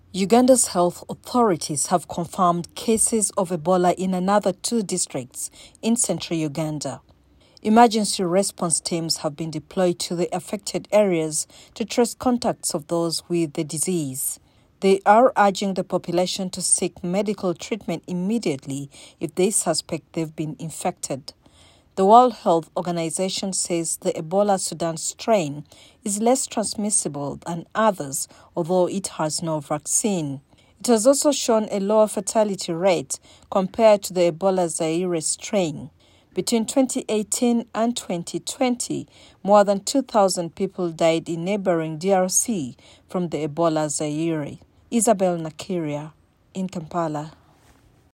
Uganda's health authorities have confirmed cases of Ebola in another 2 districts in central Uganda. Emergency response teams have been deployed to the affected areas to trace contacts of those with the disease. They are urging the population to seek medical treatment immediately if they suspect they've been infected. The World Health Organization says the Ebola Sudan strain is less transmissible than others, although it has no vaccine. It has also shown a lower fatality rate compared to the Ebola Zaire strain. Between 2018 and 2020, more than 2,000 people died in neighboring DRC from the Ebola Zaire. Isabel Nakiria in Kampala.